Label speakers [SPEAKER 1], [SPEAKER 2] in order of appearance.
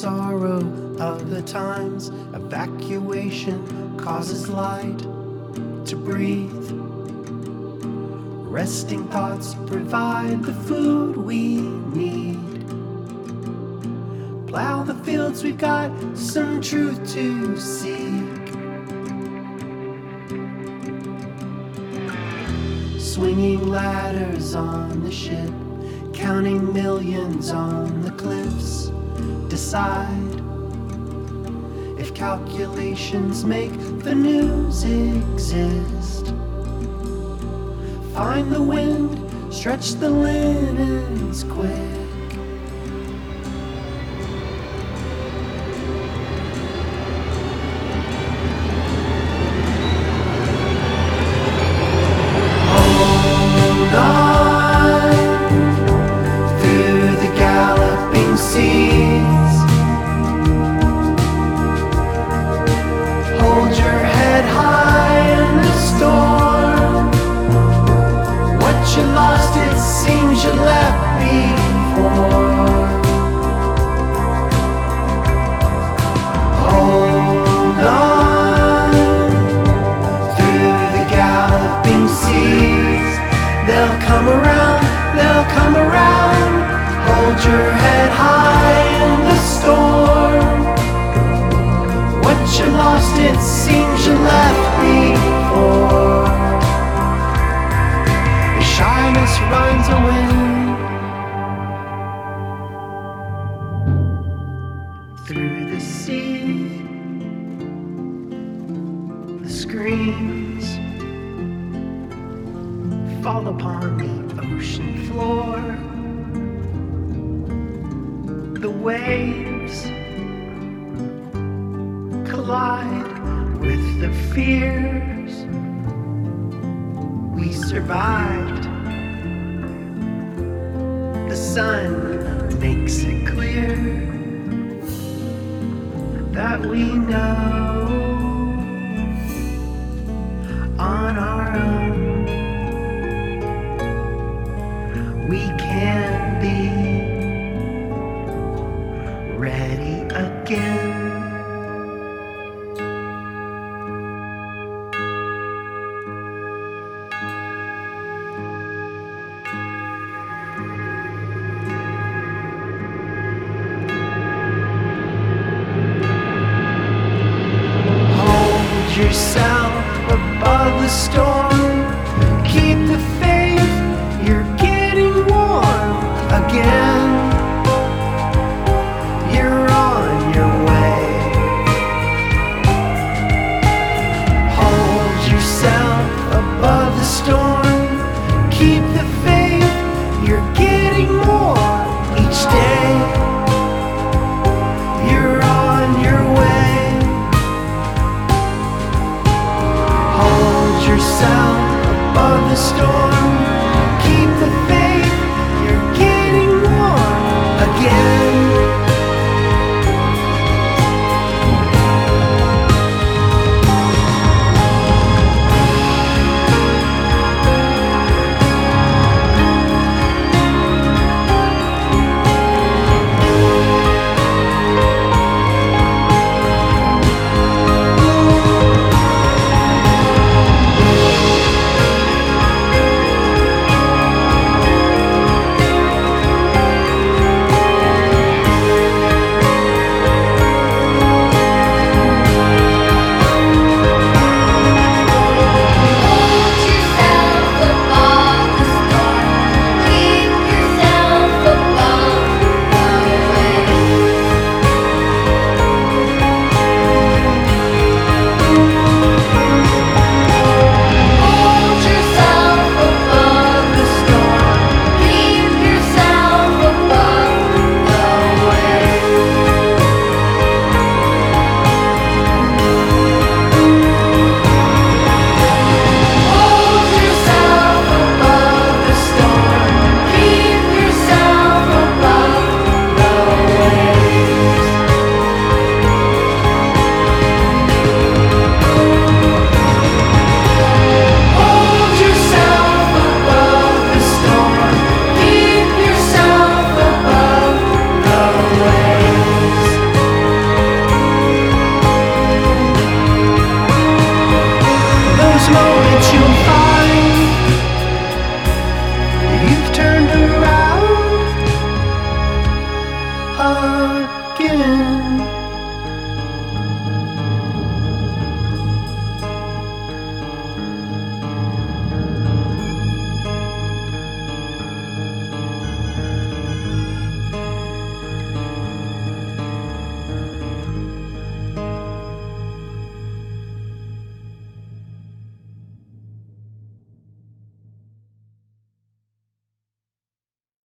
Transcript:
[SPEAKER 1] sorrow of the times. Evacuation causes light to breathe. Resting thoughts provide the food we need. Plow the fields, we've got some truth to seek. Swinging ladders on the ship, counting millions on the cliffs. Decide if calculations make the news exist. Find the wind, stretch the linens quick. Hold on through the galloping seas. Hold your head high in the storm. What you lost, it seems you left before. Hold on through the galloping seas. They'll come around, they'll come around. Hold your head high in the storm. What you lost, it seems you left before. Your shyness runs away through the sea. The screams fall upon the ocean floor. The waves collide with the fears. We survived. The sun makes it clear that we know on our own we can be ready again. Hold yourself above the storm.